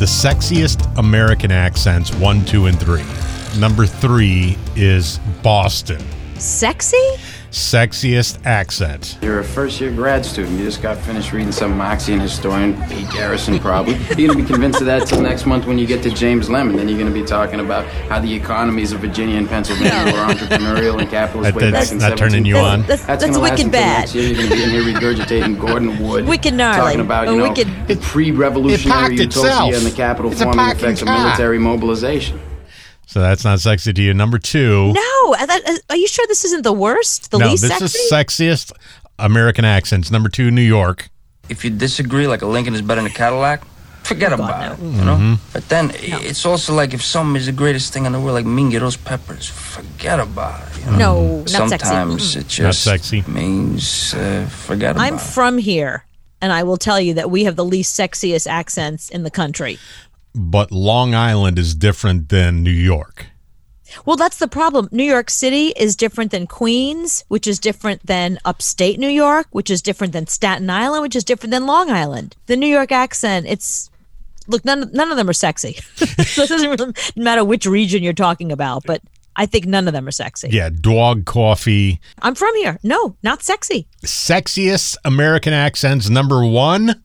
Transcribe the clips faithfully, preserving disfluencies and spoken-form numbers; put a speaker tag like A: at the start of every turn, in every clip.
A: the sexiest American accents, one, two, and three. Number three is Boston.
B: Sexy?
A: Sexiest accent.
C: You're a first-year grad student. You just got finished reading some Marxian historian, Pete Garrison, probably. You're going to be convinced of that till next month when you get to James Lemon. Then you're going to be talking about how the economies of Virginia and Pennsylvania were entrepreneurial and capitalist way
A: That's
C: back in
A: not turning you on.
B: That's, that's, that's
C: gonna last
B: wicked
C: until
B: bad.
C: next year. You're going to be in here regurgitating Gordon Wood.
B: Wicked gnarly.
C: Talking about, you
B: Oh,
C: know,
B: wicked-
C: the pre-revolutionary
A: It packed
C: utopia
A: itself.
C: and the capital
A: It's a
C: forming
A: packing
C: effects of
A: car.
C: military mobilization.
A: So that's not sexy to you. Number two.
B: No, that, are you sure this isn't the worst? The
A: no,
B: least
A: this
B: sexy?
A: is sexiest American accents. Number two, New York.
D: If you disagree, like a Lincoln is better than a Cadillac, forget
B: Oh, God,
D: about
B: no.
D: it, you know?
A: Mm-hmm.
D: But then it's also like if something is the greatest thing in the world, like me and get those peppers, forget about it. You know?
B: No, not sexy.
D: Sometimes
B: Mm-mm.
D: it just
A: Not sexy.
D: means uh, forget about
B: I'm
D: it.
B: from here, and I will tell you that we have the least sexiest accents in the country.
A: But Long Island is different than New York.
B: Well, that's the problem. New York City is different than Queens, which is different than upstate New York, which is different than Staten Island, which is different than Long Island. The New York accent, it's look, none none of them are sexy. So it doesn't really matter which region you're talking about, but I think none of them are sexy.
A: Yeah, dog coffee.
B: I'm from here. No, not sexy.
A: Sexiest American accents. Number one,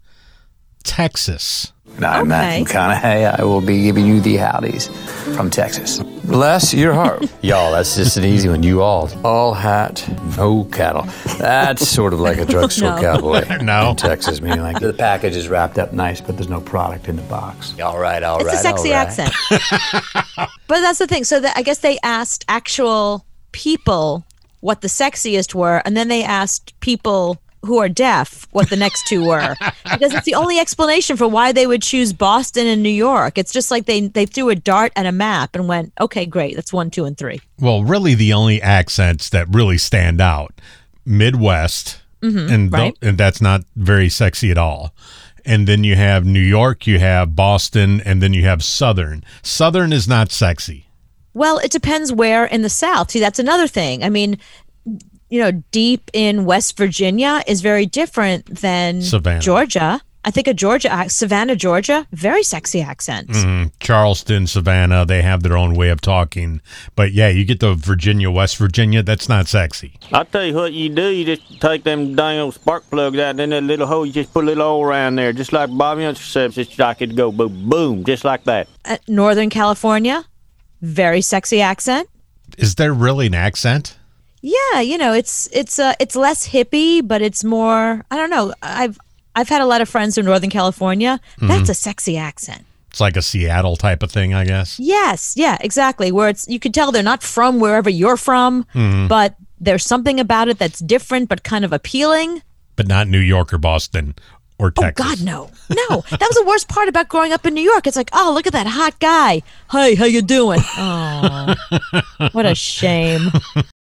A: Texas.
E: I'm
B: Okay.
E: Matthew McConaughey. I will be giving you the howdies from Texas. Bless your heart. Y'all, that's just an easy one. You all. All hat, no cattle. That's sort of like a drugstore
B: No.
E: cowboy.
A: No.
E: In Texas, meaning like the package is wrapped up nice, but there's no product in the box. All right, all right,
B: It's a sexy
E: all right.
B: accent. But that's the thing. So that I guess they asked actual people what the sexiest were, and then they asked people who are deaf what the next two were, because it's the only explanation for why they would choose Boston and New York. It's just like they they threw a dart at a map and went, okay, great, that's one, two, and three.
A: Well, really the only accents that really stand out, Midwest, and, tho-
B: right.
A: and that's not very sexy at all. And then you have New York, you have Boston, and then you have Southern. Southern is not sexy.
B: Well, it depends where in the South. See, that's another thing. I mean, you know, deep in West Virginia is very different than
A: Savannah.
B: Georgia. I think a Georgia, ac- Savannah, Georgia, very sexy accent.
A: Mm, Charleston, Savannah, they have their own way of talking. But yeah, you get to Virginia, West Virginia, that's not sexy.
F: I'll tell you what you do. You just take them dang old spark plugs out, and in that little hole, you just put a little oil around there, just like Bobby Unser says. It's like it go boom, boom, just like that.
B: Uh, Northern California, very sexy accent.
A: Is there really an accent?
B: Yeah, you know, it's it's uh, it's less hippie, but it's more. I don't know. I've I've had a lot of friends from Northern California. That's a sexy accent.
A: It's like a Seattle type of thing, I guess.
B: Yes, yeah, exactly. Where it's you can tell they're not from wherever you're from, but there's something about it that's different but kind of appealing.
A: But not New York or Boston or
B: Oh
A: Texas.
B: God, no, no. That was the worst part about growing up in New York. It's like, oh, look at that hot guy. Hey, how you doing? Oh, what a shame.